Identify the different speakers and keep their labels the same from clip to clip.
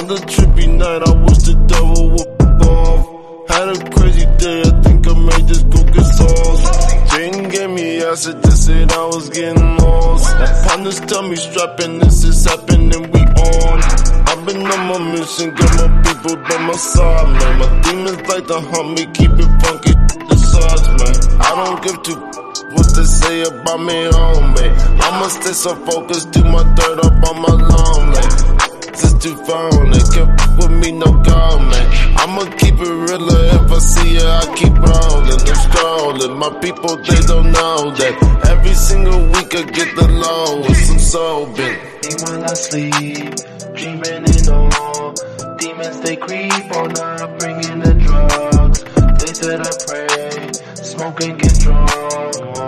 Speaker 1: On the trippy night, I wish the devil would off. Had a crazy day, I think I may just go get sauce. Jane gave me acid, they said I was getting lost. My partners tell me strapping, this is happening, we on. I've been on my mission, got my people by my side, man. My demons like to hunt me, keep it funky, the sides, man. I don't give two what they say about me, homie. I'ma stay so focused, do my dirt up on my lawn, man. Just too phone, they can't f with me, no go, man. I'ma keep it realer, if I see ya, I keep rolling, I'm strolling. My people, they don't know that every single week I get the low with some soul bit.
Speaker 2: While I sleep, dreaming in all. Demons, they creep on up, bringing the drugs. They said I pray, smoke and get drunk.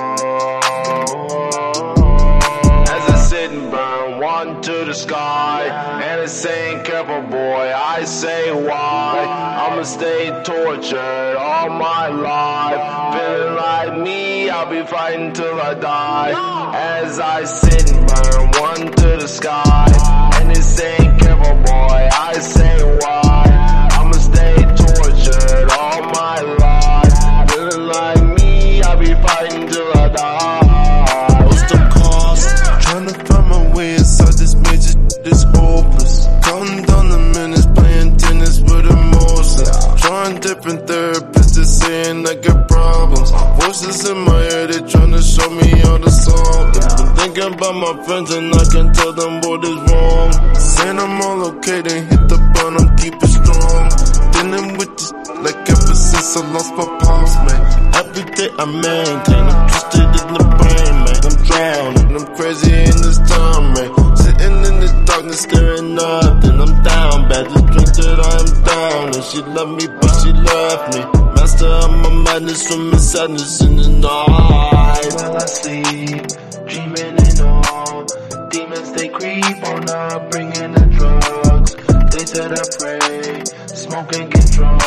Speaker 2: As I sit and burn one to the sky, and it's saying careful boy, I say why. I'ma stay tortured all my life, feeling like me, I'll be fighting till I die. As I sit and burn one to the sky, and it's saying careful boy, I say why. I'ma stay tortured all my life, feeling like me, I'll be fighting till I die.
Speaker 1: What's the cost? Trying to find my way inside this major, this hopeless. Counting down the minutes, playing tennis with emotions. Trying different therapists, they're saying I got problems. Voices in my head, they trying to show me how to solve them. Been thinking about my friends and I can tell them what is wrong. Saying I'm all okay, then hit the button, I'm keeping strong. Dealing with this like ever since I lost my pops, man. Every day I maintain, I'm twisted in the brain, man. I'm drowning, I'm crazy in this time, man. Sitting in the darkness, staring nothing. I'm down bad, the drink that I am down. And she loved me, but she left me. Master of my madness, from sadness in the night.
Speaker 2: While I sleep, dreaming in all. Demons, they creep on up, bringing the drugs. They said I pray, smoke and get drunk.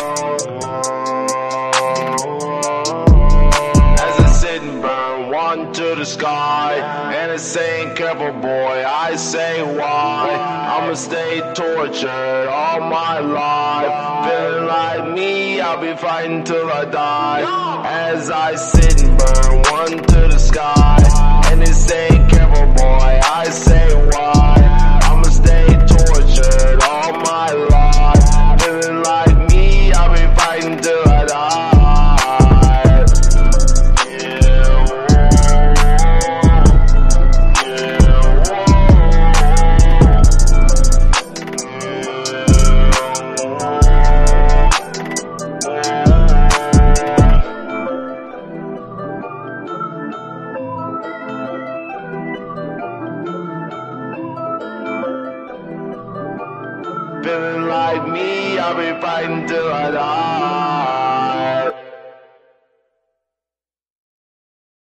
Speaker 2: As I sit and burn one to the sky, and it's saying careful boy, I say why. I'ma stay tortured all my life, feeling like me, I'll be fighting till I die. As I sit and burn one to the sky, and it's saying careful boy, I say why. I'ma stay tortured all my life, feeling like me, I'll be fighting till I die. Feeling like me, I'll be fighting till I die.